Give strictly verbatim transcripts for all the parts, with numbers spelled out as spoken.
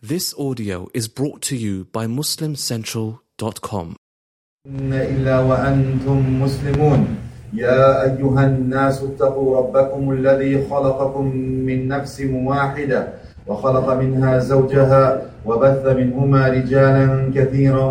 This audio is brought to you by muslim central dot com. إلا وأنتم مسلمون يا أيها الناس اتقوا ربكم الذي خلقكم من نفس واحدة وخلق منها زوجها وبث منهما رجالا كثيرا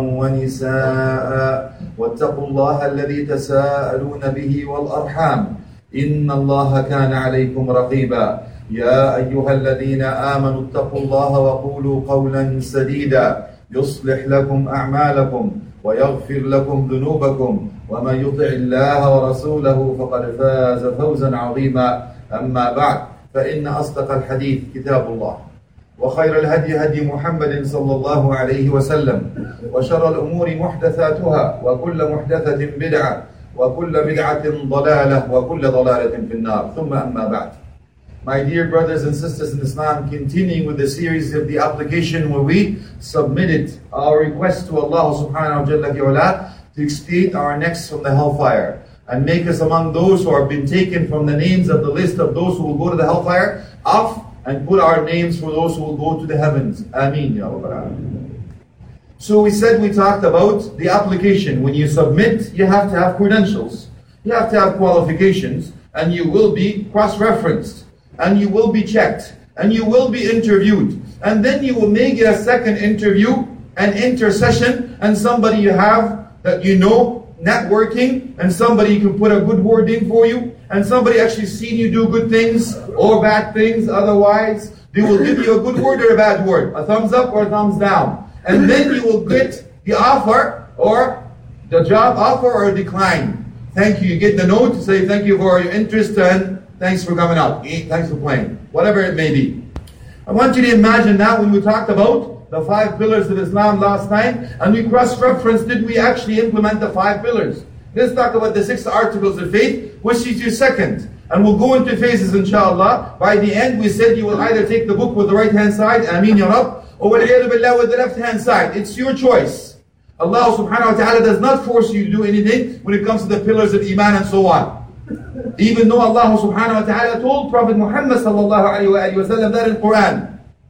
ونساء واتقوا الله الذي تساءلون به والأرحام إن الله كان عليكم رقيبا يا أيها الذين آمنوا اتقوا الله وقولوا قولا سديدا يصلح لكم أعمالكم ويغفر لكم ذنوبكم ومن يطع الله ورسوله فقد فاز فوزا عظيما أما بعد فإن أصدق الحديث كتاب الله وخير الهدي هدي محمد صلى الله عليه وسلم وشر الأمور محدثاتها وكل محدثة بدعة وكل بدعة ضلالة وكل ضلالة في النار ثم أما بعد. My dear brothers and sisters in Islam, continuing with the series of the application where we submitted our request to Allah subhanahu wa ta'ala to expiate our necks from the hellfire and make us among those who have been taken from the names of the list of those who will go to the hellfire off and put our names for those who will go to the heavens. Ameen, Ya Rabbal Alameen. So we said, we talked about the application. When you submit, you have to have credentials. You have to have qualifications, and you will be cross-referenced, and you will be checked, and you will be interviewed. And then you will make it a second interview, an intercession, and somebody you have that you know, networking, and somebody you can put a good word in for you, and somebody actually seen you do good things or bad things. Otherwise, they will give you a good word or a bad word, a thumbs up or a thumbs down. And then you will get the offer or the job offer or decline. Thank you. You get the note to say thank you for your interest and thanks for coming out. Thanks for playing. Whatever it may be. I want you to imagine now when we talked about the five pillars of Islam last time and we cross-referenced, did we actually implement the five pillars? Let's talk about the six articles of faith, which is your second. And we'll go into phases inshallah. By the end we said you will either take the book with the right hand side, Ameen Ya Rabb, or with the left hand side. It's your choice. Allah subhanahu wa ta'ala does not force you to do anything when it comes to the pillars of Iman and so on. Even though Allah subhanahu wa ta'ala told Prophet Muhammad sallallahu alayhi wa sallam that in Quran,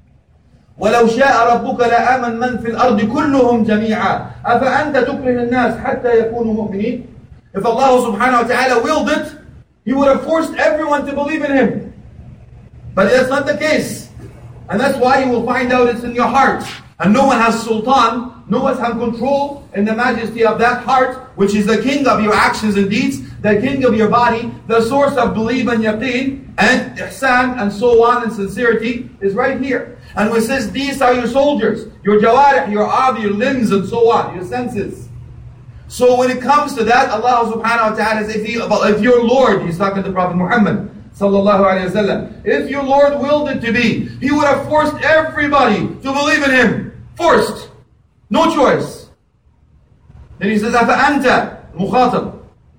وَلَوْ شَاءَ رَبُّكَ لَآمَنْ مَنْ فِي الْأَرْضِ كُلُّهُمْ جَمِيعًا أَفَأَنْتَ تُكْرِهُ النَّاسِ حَتَّى يَكُونُوا مُؤْمِنِينَ. If Allah subhanahu wa ta'ala willed it, He would have forced everyone to believe in Him. But that's not the case. And that's why you will find out it's in your heart. And no one has sultan, no one has control in the majesty of that heart, which is the king of your actions and deeds, the king of your body, the source of belief and yaqeen, and ihsan, and so on, and sincerity is right here. And when it says these are your soldiers, your jawarih, your ab, your limbs, and so on, your senses. So when it comes to that, Allah subhanahu wa ta'ala says, if, he, if your Lord, He's talking to Prophet Muhammad, sallallahu alayhi wa sallam, if your Lord willed it to be, He would have forced everybody to believe in Him. Forced. No choice. Then He says, أَفَأَنْتَ مُخَاطَبْ.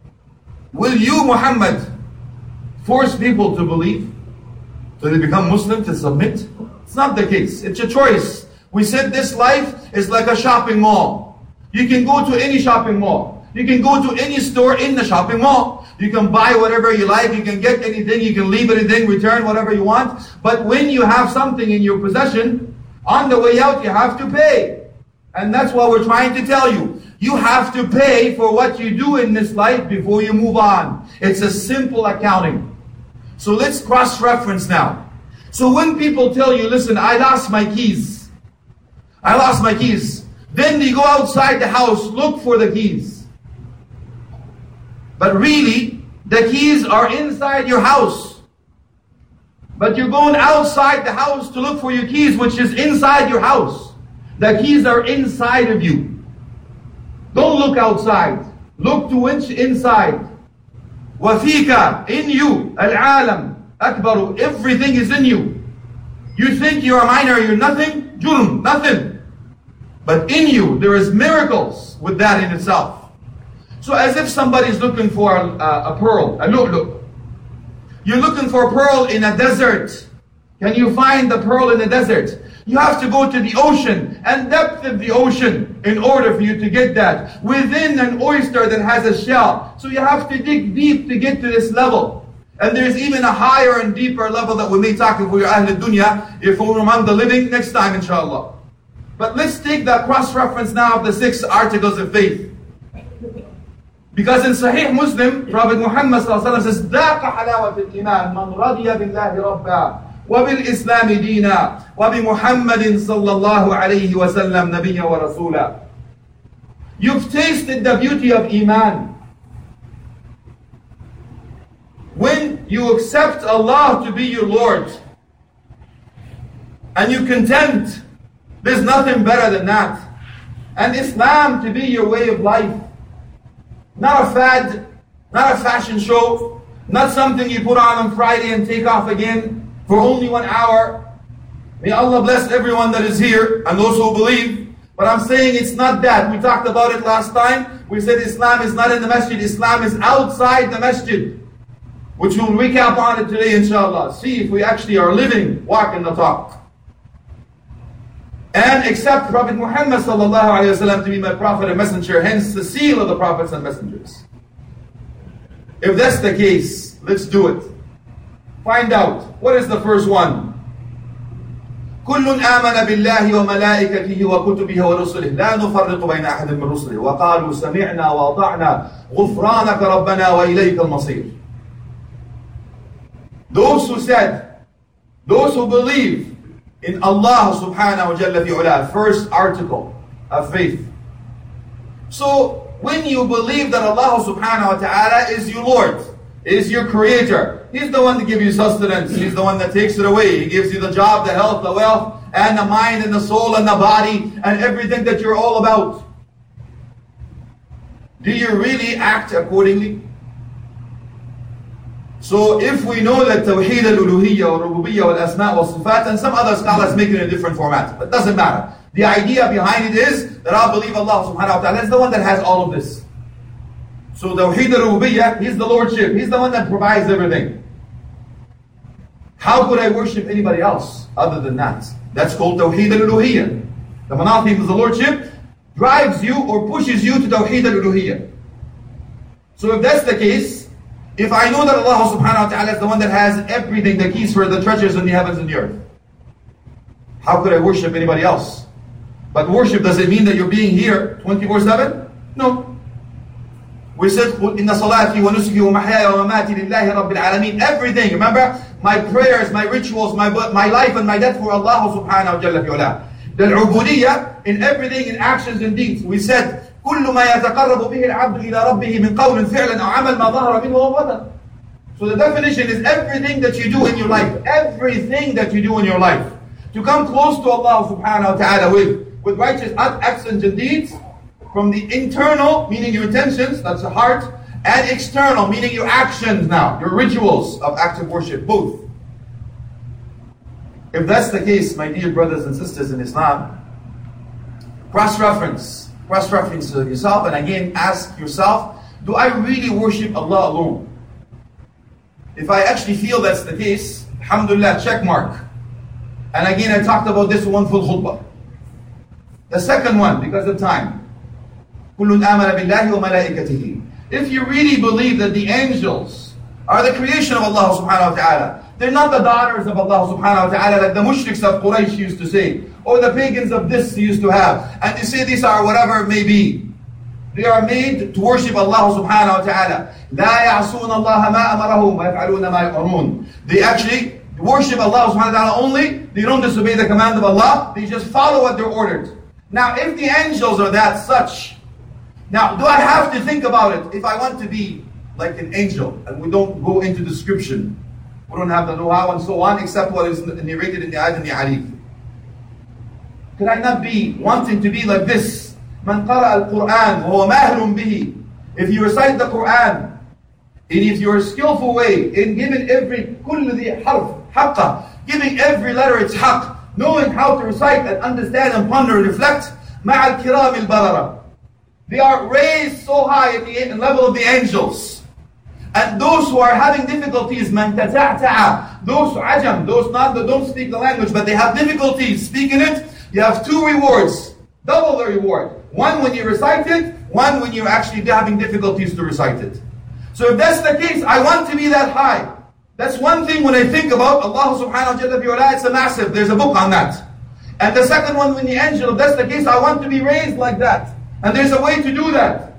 Will you, Muhammad, force people to believe? So they become Muslim, to submit? It's not the case. It's a choice. We said this life is like a shopping mall. You can go to any shopping mall. You can go to any store in the shopping mall. You can buy whatever you like. You can get anything. You can leave anything, return whatever you want. But when you have something in your possession, on the way out you have to pay. And that's what we're trying to tell you. You have to pay for what you do in this life before you move on. It's a simple accounting. So let's cross-reference now. So when people tell you, listen, I lost my keys. I lost my keys. Then you go outside the house, look for the keys. But really, the keys are inside your house. But you're going outside the house to look for your keys, which is inside your house. The keys are inside of you. Don't look outside. Look to which inside. وَفِيكَ, in you, الْعَالَمْ أَكْبَرُ, everything is in you. You think you're a minor, you're nothing, jurm, nothing. But in you, there is miracles with that in itself. So as if somebody's looking for a, a, a pearl, a lu'lu'. You're looking for a pearl in a desert. Can you find the pearl in the desert? You have to go to the ocean and depth of the ocean in order for you to get that. Within an oyster that has a shell. So you have to dig deep to get to this level. And there's even a higher and deeper level that we may talk if we're Ahl al-Dunya, if we're among the living next time, inshallah. But let's take that cross-reference now of the six articles of faith. Because in Sahih Muslim, Prophet Muhammad says, ذَاقَ حَلَاوَةِ الْإِيمَانِ مَنْ رَضِيَ بِاللَّهِ رَبًّا وَبِالْإِسْلَامِ دِينًا وَبِمُحَمَّدٍ صَلَّى اللَّهُ عَلَيْهِ وَسَلَّمَ نَبِيًّا وَرَسُولًا. You've tasted the beauty of Iman. When you accept Allah to be your Lord, and you content, there's nothing better than that. And Islam to be your way of life. Not a fad, not a fashion show, not something you put on on Friday and take off again for only one hour. May Allah bless everyone that is here and those who believe. But I'm saying it's not that. We talked about it last time. We said Islam is not in the masjid. Islam is outside the masjid. Which we'll recap on it today, inshallah. See if we actually are living, walking the talk. And accept Prophet Muhammad sallallahu alayhi wa sallam to be my prophet and messenger, hence the seal of the prophets and messengers. If that's the case, let's do it. Find out. What is the first one? كل آمن بالله وملائكته وكتبه ورسله لا نفرق بين أحد من رسله وقالوا سمعنا وأطعنا غفرانك ربنا وإليك المصير. Those who said, those who believe in Allah subhanahu wa jalla fi'ula, first article of faith. So when you believe that Allah subhanahu wa ta'ala is your Lord, is your creator, He's the one to give you sustenance, He's the one that takes it away, He gives you the job, the health, the wealth, and the mind and the soul and the body and everything that you're all about. Do you really act accordingly? So if we know that Tawheed al-Uluhiyya wa Rububiyyah wal Asma' wal Sifat, and some other scholars make it in a different format, but it doesn't matter. The idea behind it is that I believe Allah subhanahu wa ta'ala is the one that has all of this. So Tawheed al-Rububiyyah, He's the Lordship, He's the one that provides everything. How could I worship anybody else other than that? That's called Tawheed al-Uluhiyya. The monotheism of the Lordship drives you or pushes you to Tawheed al-Uluhiyya. So if that's the case, if I know that Allah subhanahu wa ta'ala is the one that has everything, the keys for the treasures in the heavens and the earth, how could I worship anybody else? But worship, does it mean that you're being here twenty-four seven? No. We said, Inna salati wa nusuki wa mahyaya wa mamati lillahi rabbil alameen. Everything, remember? My prayers, my rituals, my my life and my death for Allah subhanahu wa jalla fi'ula. The al-ubudiyya, in everything, in actions and deeds. We said, كل ما يتقرب به العبد إلى ربه من قول فعل أو عمل ما ظهر منه وبطن. So the definition is everything that you do in your life, everything that you do in your life, to come close to Allah subhanahu wa ta'ala with, with righteous actions and deeds, from the internal, meaning your intentions, that's the heart, and external, meaning your actions now, your rituals of active worship, both. If that's the case, my dear brothers and sisters in Islam, cross-reference. Cross-reference yourself, and again ask yourself, do I really worship Allah alone? If I actually feel that's the case, alhamdulillah, check mark. And again, I talked about this one full khutbah. The second one, because of time. كُلٌّ آمَنَ بِاللَّهِ وَمَلَائِكَتِهِ. If you really believe that the angels are the creation of Allah subhanahu wa ta'ala, they're not the daughters of Allah subhanahu wa ta'ala like the mushriks of Quraysh used to say, or the pagans of this used to have. And they say these are whatever it may be. They are made to worship Allah subhanahu wa ta'ala. لَا يَعْصُونَ اللَّهَ مَا أَمَرَهُمْ وَيَفْعَلُونَ مَا يُؤْمَرُونَ. They actually worship Allah subhanahu wa ta'ala only. They don't disobey the command of Allah. They just follow what they're ordered. Now if the angels are that such, now do I have to think about it if I want to be like an angel? And we don't go into description. We don't have the know-how and so on, except what is narrated in the ayat and the hadith. Could I not be wanting to be like this? Man qara al-Quran wa huwa mahrun bihi. If you recite the Quran, and if you're a skillful way in giving every kull dhi harf haqqa, giving every letter its haqq, knowing how to recite and understand and ponder and reflect, ma'a al-kiram al-barara. They are raised so high at the level of the angels. And those who are having difficulties, man tata'ta'a, those ajam, those not that don't speak the language, but they have difficulties speaking it, you have two rewards, double the reward. One when you recite it, one when you're actually having difficulties to recite it. So if that's the case, I want to be that high. That's one thing when I think about Allah subhanahu wa ta'ala, it's a massive, there's a book on that. And the second one, when the angel, if that's the case, I want to be raised like that. And there's a way to do that.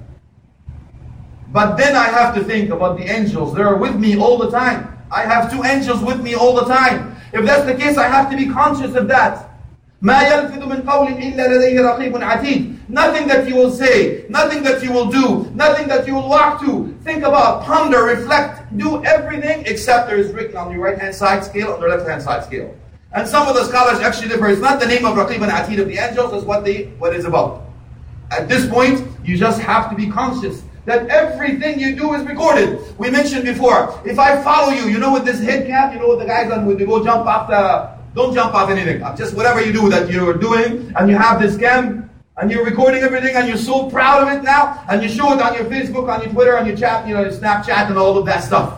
But then I have to think about the angels. They are with me all the time. I have two angels with me all the time. If that's the case, I have to be conscious of that. مَا يَلْفِظُ مِنْ قَوْلٍ إِلَّا لَدَيْهِ رَقِيبٌ عَتِيدٌ. Nothing that you will say, nothing that you will do, nothing that you will walk to, think about, ponder, reflect, do everything except there is written on the right hand side scale, on the left hand side scale. And some of the scholars actually differ. It's not the name of Raqib and Atid of the angels, it's what they what it's about. At this point, you just have to be conscious that everything you do is recorded. We mentioned before, if I follow you, you know with this head cap, you know what the guys on when they go jump off the, don't jump off anything. Just whatever you do that you're doing, and you have this cam, and you're recording everything, and you're so proud of it now, and you show it on your Facebook, on your Twitter, on your chat, you know, your Snapchat, and all of that stuff.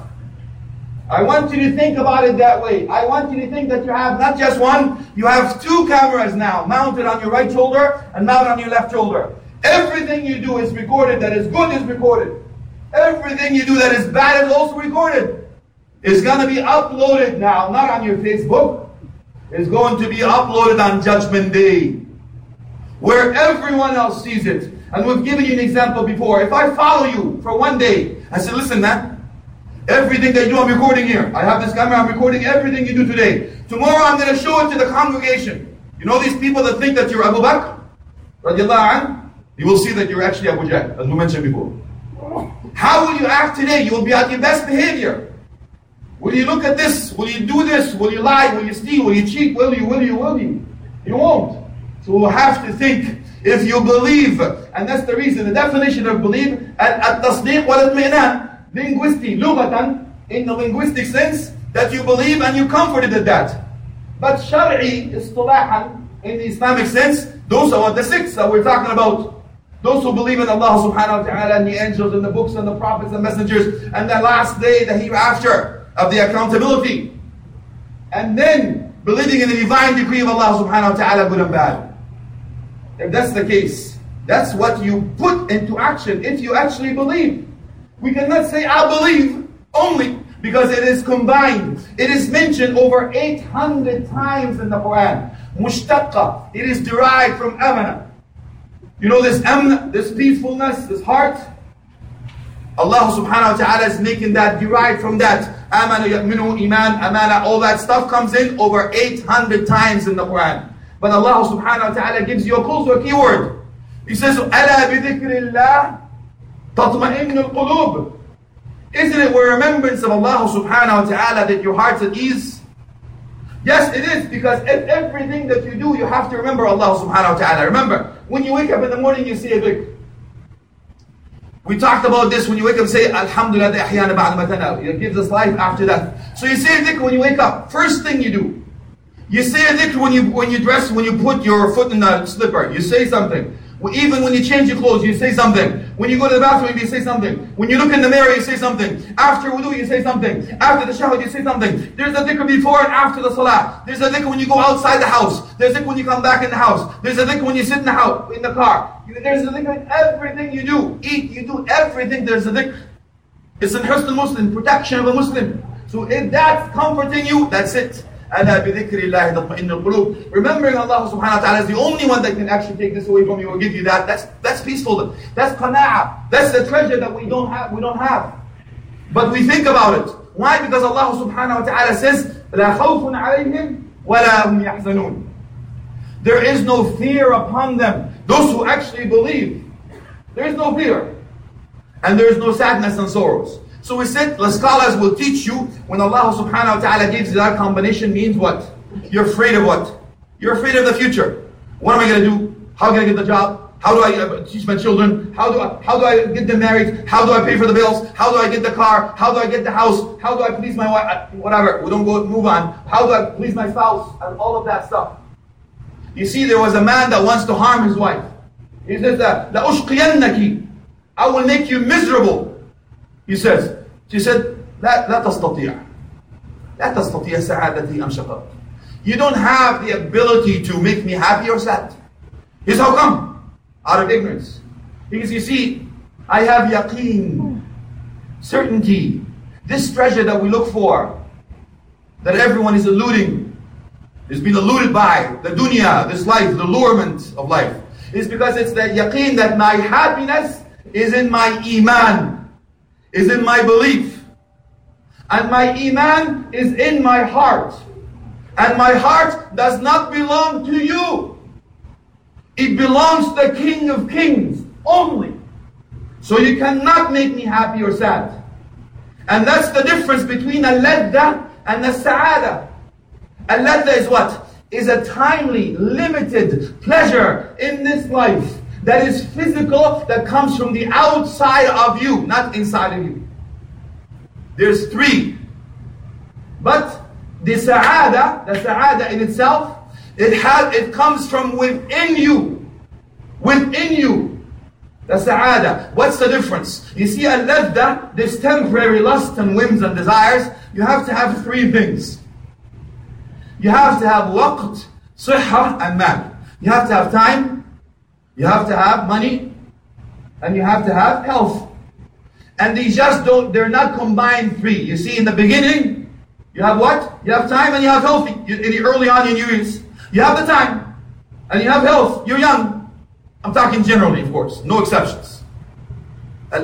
I want you to think about it that way. I want you to think that you have not just one, you have two cameras now, mounted on your right shoulder, and mounted on your left shoulder. Everything you do is recorded, that is good is recorded. Everything you do that is bad is also recorded. It's going to be uploaded now, not on your Facebook. It's going to be uploaded on Judgment Day, where everyone else sees it. And we've given you an example before. If I follow you for one day, I say, listen man, everything that you do I'm recording here. I have this camera, I'm recording everything you do today. Tomorrow I'm going to show it to the congregation. You know these people that think that you're Abu Bakr? Radiallahu anhu? You will see that you're actually Abu Jahl, as we mentioned before. How will you act today? You will be at your best behavior. Will you look at this? Will you do this? Will you lie? Will you steal? Will you cheat? Will you? Will you? Will you? You won't. So we'll have to think. If you believe, and that's the reason, the definition of believe, at-tasdiq wal-itmi'nan, linguistic, lughatan, in the linguistic sense, that you believe and you're comforted at that. But shar'i, istilahan, in the Islamic sense, those are the six that we're talking about. Those who believe in Allah subhanahu wa ta'ala and the angels and the books and the prophets and messengers and the last day, the hereafter of the accountability. And then believing in the divine decree of Allah subhanahu wa ta'ala, good and bad. If that's the case, that's what you put into action if you actually believe. We cannot say I believe only because it is combined. It is mentioned over eight hundred times in the Quran. Mushtaqqa, it is derived from amana. You know this amna, this peacefulness, this heart? Allah subhanahu wa ta'ala is making that derived from that. Amana, ya'minu, iman, amana, all that stuff comes in over eight hundred times in the Quran. But Allah subhanahu wa ta'ala gives you a clue, a keyword. He says, أَلَا بِذِكْرِ اللَّهِ تَطْمَئِنُّ الْقُلُوبِ. Isn't it with remembrance of Allah subhanahu wa ta'ala that your heart's at ease? Yes, it is, because if everything that you do, you have to remember Allah subhanahu wa ta'ala. Remember, when you wake up in the morning, you say a dhikr. We talked about this. When you wake up, say, Alhamdulillah, ahyana ba'da ma tanaw. It gives us life after that. So you say a dhikr when you wake up. First thing you do. You say a dhikr when you, when you dress, when you put your foot in the slipper. You say something. Even when you change your clothes, you say something. When you go to the bathroom, you say something. When you look in the mirror, you say something. After wudu, you say something. After the shahud, you say something. There's a dhikr before and after the salah. There's a dhikr when you go outside the house. There's a dhikr when you come back in the house. There's a dhikr when you sit in the house, in the car. There's a dhikr in everything you do. Eat, you do everything, there's a dhikr. It's an husn al-Muslim, protection of a Muslim. So if that's comforting you, that's it. أَلَا بِذِكْرِ اللَّهِ تَطْمَئِنُّ الْقُلُوبِ. Remembering Allah subhanahu wa ta'ala is the only one that can actually take this away from you or give you that. That's that's peaceful. That's qana'ah. That's the treasure that we don't have. We don't have. But we think about it. Why? Because Allah subhanahu wa ta'ala says, لَا خَوْفٌ عَلَيْهِمْ وَلَا هُمْ يَحْزَنُونَ. There is no fear upon them. Those who actually believe. There is no fear. And there is no sadness and sorrows. So we said, the scholars will teach you, when Allah subhanahu wa ta'ala gives you that combination, means what? You're afraid of what? You're afraid of the future. What am I going to do? How can I get the job? How do I teach my children? How do I, how do I get them married? How do I pay for the bills? How do I get the car? How do I get the house? How do I please my wife? Whatever. We don't go move on. How do I please my spouse? And all of that stuff. You see, there was a man that wants to harm his wife. He says that, لَأُشْقِيَنَّكِ, I will make you miserable. He says, she said, لا, لا تستطيع. لا تستطيع سعادتي أم شقاء. You don't have the ability to make me happy or sad. He says, how come? Out of ignorance. Because you see, I have yaqeen, certainty. This treasure that we look for, that everyone is eluding, is being eluded by the dunya, this life, the allurement of life, is because it's that yaqeen that my happiness is in my iman, is in my belief. And my iman is in my heart. And my heart does not belong to you. It belongs to the King of Kings only. So you cannot make me happy or sad. And that's the difference between a ladda and a sa'ada. A ladda is what? Is a timely, limited pleasure in this life that is physical, that comes from the outside of you, not inside of you. There's three. But the sa'ada, the sa'ada in itself, it has, it comes from within you. Within you. The sa'ada. What's the difference? You see, a ladda, this temporary lust and whims and desires, you have to have three things. You have to have waqt, sihha, and mal. You have to have time, you have to have money, and you have to have health. And these just don't, they're not combined three. You see, in the beginning, you have what? You have time and you have health. You, in early on in your years, you have the time and you have health. You're young. I'm talking generally, of course, no exceptions. We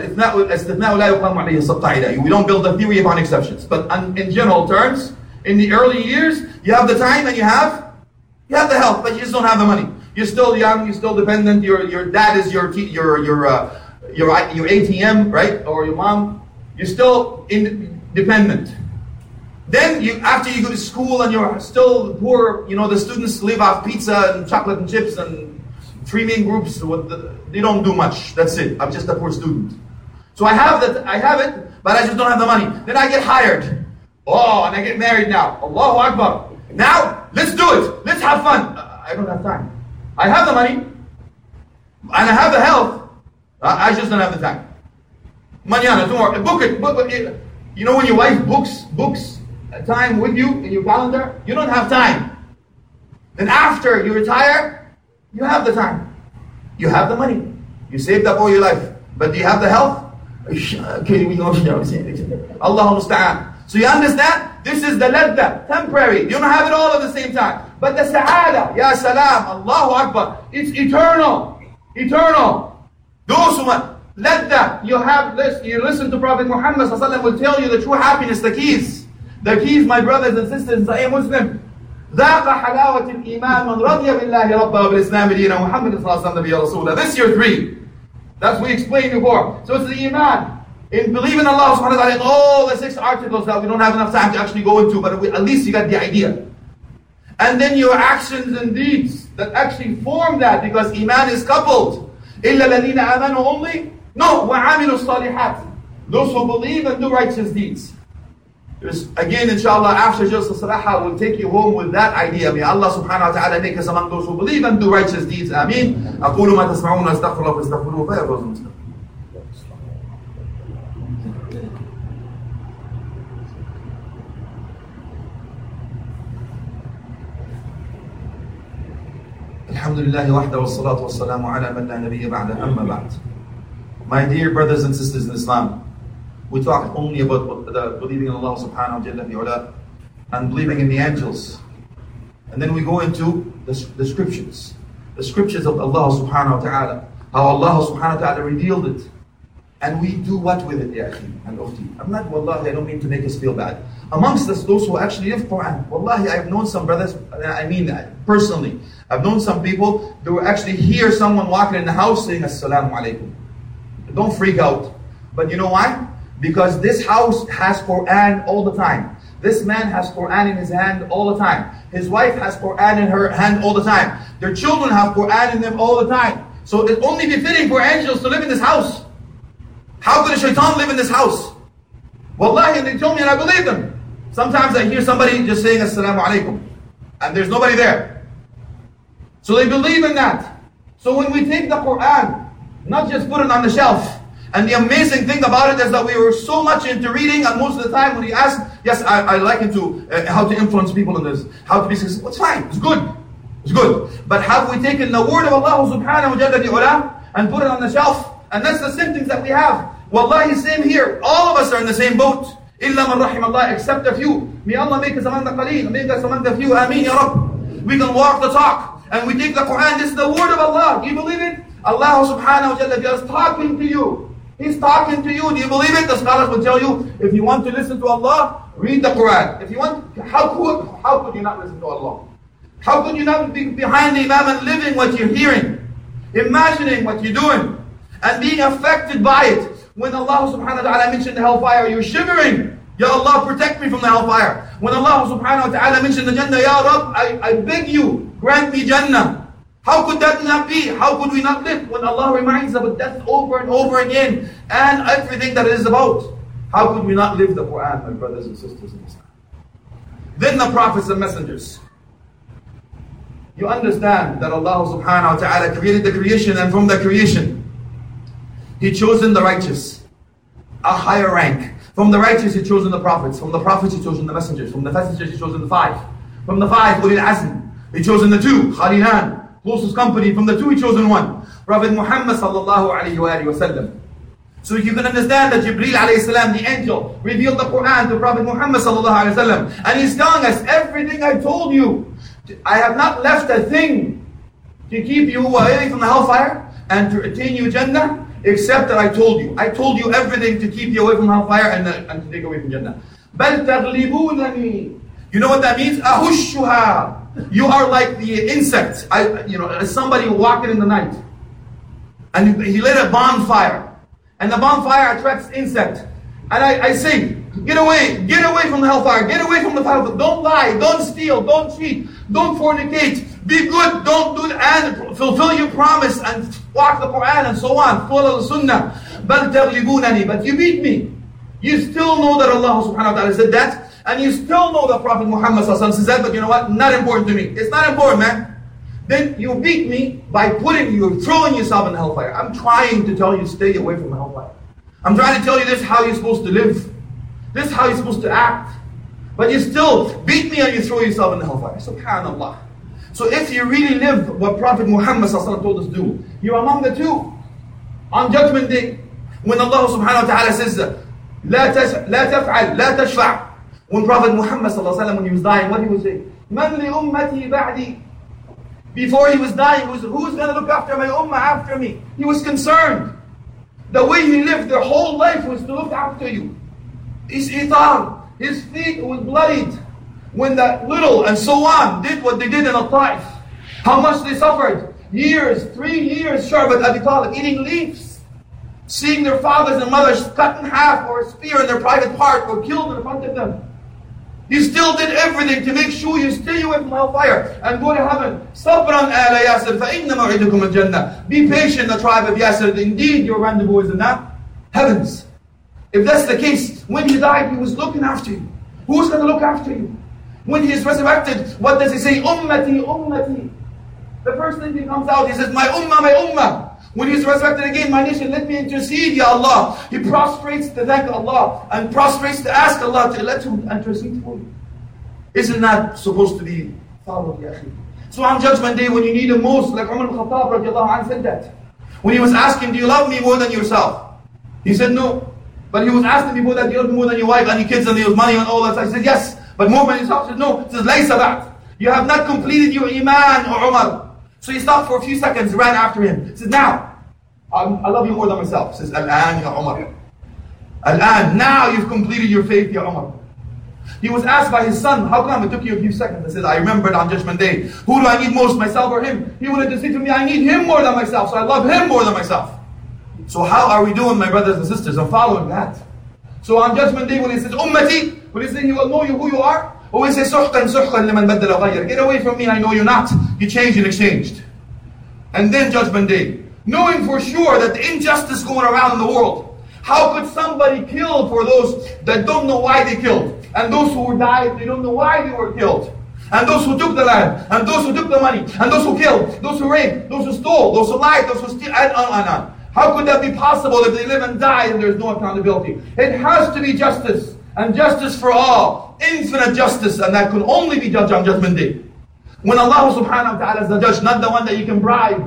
don't build a theory upon exceptions. But in general terms, in the early years, you have the time and you have you have the health, but you just don't have the money. You're still young. You're still dependent. Your your dad is your your your uh, your your A T M, right, or your mom. You're still independent. Then you, after you go to school and you're still poor, you know, the students live off pizza and chocolate and chips and three main groups. They don't do much. That's it. I'm just a poor student. So I have that. I have it, but I just don't have the money. Then I get hired. Oh, and I get married now. Allahu Akbar. Now, let's do it. Let's have fun. Uh, I don't have time. I have the money, and I have the health. Uh, I just don't have the time. Mañana, tomorrow, book it, book it. You know when your wife books books a time with you in your calendar, you don't have time. Then after you retire, you have the time. You have the money. You saved up all your life. But do you have the health? Allah musta'an. So you understand? This is the ladda, temporary. You don't have it all at the same time. But the sa'ada, ya salam, Allahu Akbar, it's eternal. Eternal. Those who want ladda, you have this, you listen to Prophet Muhammad sallallahu alaihi wasallam will tell you the true happiness, the keys. The keys, my brothers and sisters, in Sahih Muslim. ذاق حلاوة الإيمان من رضي بالله ربا وبالإسلام دينا محمد صلى الله عليه وسلم نبيا رسولا. This year three. That's what we explained before. So it's the iman. In believing in Allah subhanahu wa ta'ala, in all the six articles that we don't have enough time to actually go into, but we, at least you got the idea. And then your actions and deeds that actually form that, because iman is coupled. إِلَّا الَّذِينَ آمَنُوا only? No, وَعَامِلُوا الصَّالِحَاتِ. Those who believe and do righteous deeds. There's, again, inshallah, after Jalsa Salaha, we'll take you home with that idea. May Allah subhanahu wa ta'ala make us among those who believe and do righteous deeds. Ameen. أقول ما تسمعون أستغفر الله فاستغفروه فيغفر المسلم. الحمد لله وحده والصلاة والسلام على من لا نبي بعده أما بعد. My dear brothers and sisters in Islam, we talk only about the believing in Allah subhanahu wa ta'ala and believing in the angels. And then we go into the, the scriptures. The scriptures of Allah subhanahu wa ta'ala. How Allah subhanahu wa ta'ala revealed it. And we do what with it, ya akhi and ukhti? I'm not, wallahi, I don't mean to make us feel bad. Amongst us, those who actually live Quran, wallahi, I've known some brothers, I mean personally, I've known some people that will actually hear someone walking in the house saying, Assalamu alaikum. Don't freak out. But you know why? Because this house has Quran all the time. This man has Quran in his hand all the time. His wife has Quran in her hand all the time. Their children have Quran in them all the time. So it's only befitting for angels to live in this house. How could a shaitan live in this house? Wallahi, and they told me and I believe them. Sometimes I hear somebody just saying Assalamu alaikum and there's nobody there. So they believe in that. So when we take the Quran, not just put it on the shelf. And the amazing thing about it is that we were so much into reading, and most of the time when he asked, yes, I, I like into uh, how to influence people in this, how to be successful. It's fine, it's good, it's good. But have we taken the word of Allah subhanahu wa ta'ala and put it on the shelf? And that's the symptoms that we have. Wallahi, same here. All of us are in the same boat. إِلَّا مَنْ رَحِمَ اللَّهِ, except a few. May Allah make us among the qaleen, make us among the few. Ameen ya Rabb. We can walk the talk, and we take the Quran. This is the word of Allah. Do you believe it? Allah subhanahu wa ta'ala is talking to you. He's talking to you. Do you believe it? The scholars will tell you, if you want to listen to Allah, read the Quran. If you want, how could, how could you not listen to Allah? How could you not be behind the Imam and living what you're hearing, imagining what you're doing, and being affected by it? When Allah subhanahu wa ta'ala mentioned the hellfire, you're shivering. Ya Allah, protect me from the hellfire. When Allah subhanahu wa ta'ala mentioned the Jannah, Ya Rabb, I, I beg you, grant me Jannah. How could that not be? How could we not live when Allah reminds us of death over and over again and everything that it is about? How could we not live the Quran, my brothers and sisters in Islam? Then the prophets and messengers. You understand that Allah subhanahu wa ta'ala created the creation, and from the creation, He chosen the righteous, a higher rank. From the righteous, He chosen the prophets. From the prophets, He chosen the messengers. From the messengers, He chosen the five. From the five, Ulil Azm, He chosen the two, Khalilan, closest company. From the two, He chosen one, Prophet Muhammad sallallahu alayhi wa sallam. So you can understand that Jibreel alayhi salam, the angel, revealed the Quran to Prophet Muhammad sallallahu alayhi wa sallam. And he's telling us, everything I told you, I have not left a thing to keep you away from the hellfire and to attain you Jannah, except that I told you. I told you everything to keep you away from hellfire and, uh, and to take away from Jannah. بَلْ تَغْلِبُونَنِي. You know what that means? أَهُشُّهَا. You are like the insect. I, you know, as somebody walking in the night, and he lit a bonfire, and the bonfire attracts insect. And I, I say, get away, get away from the hellfire, get away from the fire. Don't lie, don't steal, don't cheat, don't fornicate, be good, don't do and fulfill your promise and walk the Quran and so on. Follow the Sunnah. بَلْ تَغْلِبُونَنِي. But you beat me. You still know that Allah subhanahu wa ta'ala said that. And you still know that Prophet Muhammad sallallahu alaihi wasallam said, but you know what? Not important to me. It's not important, man. Then you beat me by putting you, throwing yourself in the hellfire. I'm trying to tell you, stay away from the hellfire. I'm trying to tell you this is how you're supposed to live. This is how you're supposed to act. But you still beat me and you throw yourself in the hellfire. Subhanallah. So if you really live what Prophet Muhammad sallallahu alaihi wasallam told us to do, you're among the two. On Judgment Day, when Allah subhanahu wa ta'ala says, لا تفعل, لا تشفع. When Prophet Muhammad sallallahu alaihi wasallam, when he was dying, what he would say? مَنْ لِأُمَّتِي بَعْدِي. Before he was dying, he was, who's going to look after my ummah after me? He was concerned. The way he lived their whole life was to look after you. His itar, his feet was bloodied. When that little and so on did what they did in Al-Ta'if, how much they suffered. Years, three years, Sharbat Abi Talib, eating leaves. Seeing their fathers and mothers cut in half or a spear in their private part or killed in front of them. You still did everything to make sure you stay away from hellfire and go to heaven. Sabran ala Yasir, فَإِنَّ مَوْعِدُكُمُ الْجَنَّةِ. Be patient, the tribe of Yasir. Indeed, your rendezvous is in that heavens. If that's the case, when he died, he was looking after you. Who's going to look after you? When he is resurrected, what does he say? Ummati, ummati. The first thing he comes out, he says, my ummah, my ummah. When he is resurrected again, my nation, let me intercede, Ya Allah. He prostrates to thank Allah and prostrates to ask Allah to let him intercede for you. Isn't that supposed to be followed, Ya akhi? So on Judgment Day, when you need him most, like Umar al-Khattab radiallahu anhu said that. When he was asking, do you love me more than yourself? He said no. But he was asking before that, do you love me more than your wife and your kids and your money and all that? So he said yes. But more than yourself? He said no. He says, Laysa ba'd. You have not completed your iman, or Umar. So he stopped for a few seconds, ran after him. He said, now, um, I love you more than myself. He says, Al-an, Ya Umar. Al-an, now you've completed your faith, Ya Umar. He was asked by his son, how come it took you a few seconds? He said, I remembered on Judgment Day, who do I need most, myself or him? He wanted to say to me, I need him more than myself, so I love him more than myself. So how are we doing, my brothers and sisters? I'm following that. So on Judgment Day, when he says, Ummati, when he says, he will know you who you are, or he says, Suhqan, suhqan liman baddala ghayr. Get away from me, I know you're not. You changed and exchanged. And then Judgment Day, knowing for sure that the injustice going around in the world, how could somebody kill for those that don't know why they killed? And those who died, they don't know why they were killed. And those who took the land, and those who took the money, and those who killed, those who raped, those who stole, those who lied, those who steal, and on and on. How could that be possible if they live and die and there's no accountability? It has to be justice, and justice for all. Infinite justice, and that can only be judged on Judgment Day. When Allah subhanahu wa ta'ala is the judge, not the one that you can bribe.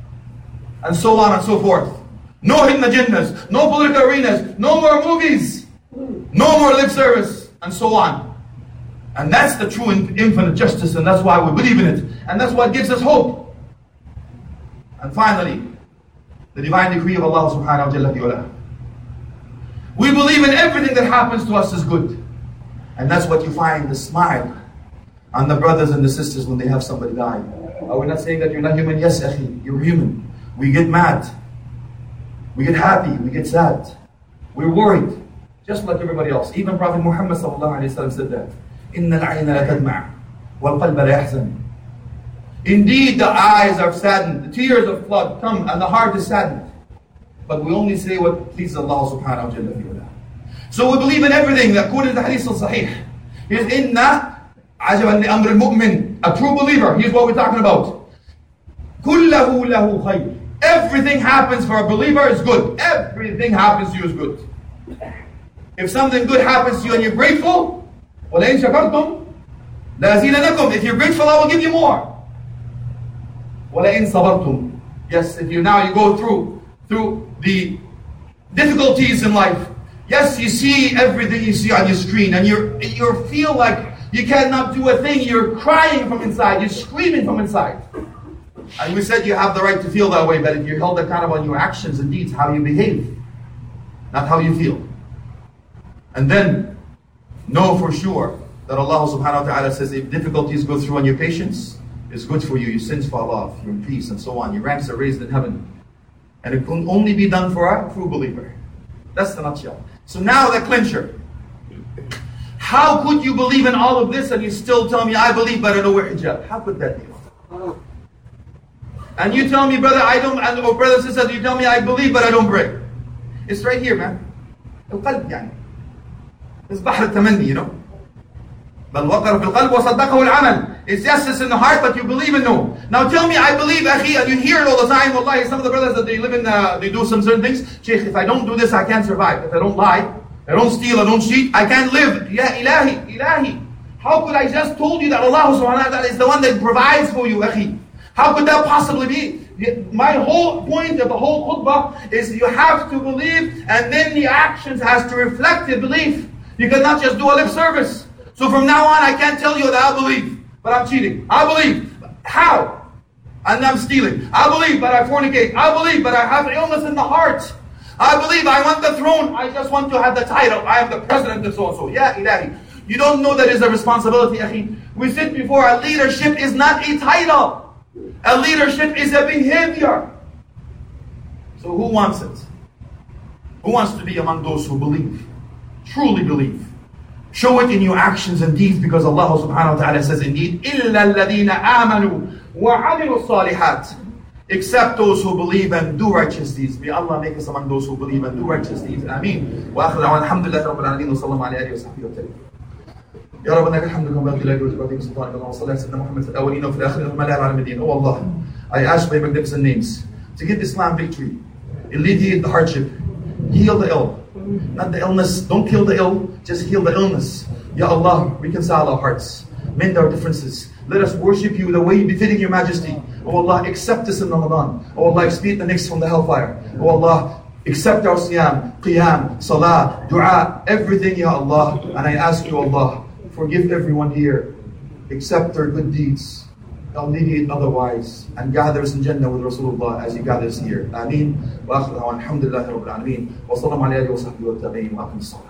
And so on and so forth. No hidden agendas, no political arenas, no more movies. No more lip service, and so on. And that's the true infinite justice, and that's why we believe in it. And that's what gives us hope. And finally, the divine decree of Allah subhanahu wa ta'ala. We believe in everything that happens to us is good. And that's what you find, the smile on the brothers and the sisters when they have somebody die. Are we not saying that you're not human? Yes, akhi, you're human. We get mad. We get happy. We get sad. We're worried. Just like everybody else. Even Prophet Muhammad sallallahu alayhi wa sallam said that. إِنَّ الْعَيْنَ لَتَدْمَعُ وَالْقَلْبَ لَيَحْزَنُ. Indeed, the eyes are saddened. The tears of flood come and the heart is saddened. But we only say what pleases Allah subhanahu wa ta'ala. So we believe in everything that according to the hadith al-sahih. Here's inna عَجَبًا لِأَمْرِ الْمُؤْمِنِ. A true believer. Here's what we're talking about. كُلَّهُ لَهُ خَيْرٌ. Everything happens for a believer is good. Everything happens to you is good. If something good happens to you and you're grateful, وَلَئِنْ شَكَرْتُمْ لَأَزِيدَنَّكُمْ. If you're grateful, I will give you more. وَلَئِنْ صَبَرْتُمْ. Yes, if you now you go through through the difficulties in life. Yes, you see everything you see on your screen, and you you feel like you cannot do a thing. You're crying from inside. You're screaming from inside. And we said you have the right to feel that way, but if you're held accountable on your actions and deeds, how you behave, not how you feel. And then know for sure that Allah subhanahu wa ta'ala says if difficulties go through on your patience, it's good for you. Your sins fall off. You're in peace and so on. Your ranks are raised in heaven. And it can only be done for a true believer. That's the nutshell. So now the clincher. How could you believe in all of this and you still tell me I believe but I don't wear hijab? How could that be? And you tell me, brother, I don't, and or brother, sister, you tell me I believe but I don't pray. It's right here, man. القلب يعني. It's بحر التمني, you know. بل وقر في القلب وصدقه العمل. It's yes, it's in the heart, but you believe and know. Now tell me, I believe, akhi, and you hear it all the time. Wallahi, some of the brothers that they live in, uh, they do some certain things. Shaykh, if I don't do this, I can't survive. If I don't lie, I don't steal, I don't cheat, I can't live. Ya ilahi, ilahi. How could I just told you that Allah subhanahu wa ta'ala is the one that provides for you, akhi? How could that possibly be? My whole point of the whole khutbah is you have to believe, and then the actions has to reflect the belief. You cannot just do a lip service. So from now on, I can't tell you that I believe, but I'm cheating. I believe. How? And I'm stealing. I believe, but I fornicate. I believe, but I have an illness in the heart. I believe, I want the throne. I just want to have the title. I am the president and so and so. Yeah, ilahi. You don't know that is a responsibility, akhi. We said before, a leadership is not a title. A leadership is a behavior. So who wants it? Who wants to be among those who believe? Truly believe. Show it in your actions and deeds, because Allah subhanahu wa ta'ala says indeed, إِلَّا الَّذِينَ آمَنُوا وَعَمِلُوا الصَّالِحَاتِ. Except those who believe and do righteous deeds. May Allah make us among those who believe and do righteous deeds. Ameen. Wa akhir da'wan alhamdulillahi rabbil alameen wa sallallahu alayhi wa sahbihi wa sallam. Ya Rabbi, laka alhamdu kama yanbaghi li wajhika wa sultanika wa sallallahu ala sayyidina Muhammad fil awwalin wa fil akhirin wa ala alihi wa sahbihi. Oh Allah, I ask by magnificent names to give Islam victory, alleviate the hardship, heal the ill. Not the illness, don't kill the ill, just heal the illness. Ya Allah, reconcile our hearts, mend our differences. Let us worship you the way befitting your majesty. Oh Allah, accept us in Ramadan. Oh Allah, expiate the next from the hellfire. Oh Allah, accept our siyam, qiyam, salah, dua, everything, Ya Allah. And I ask you, Allah, forgive everyone here, accept their good deeds, alleviate otherwise, and gather us in Jannah with Rasulullah as you gather us here. Ameen. Wa akhir da'wan alhamdulillahi rabbil alameen. Wa sallallahu alayhi wa sahbihi wa tabi'in wa aqim as-salah.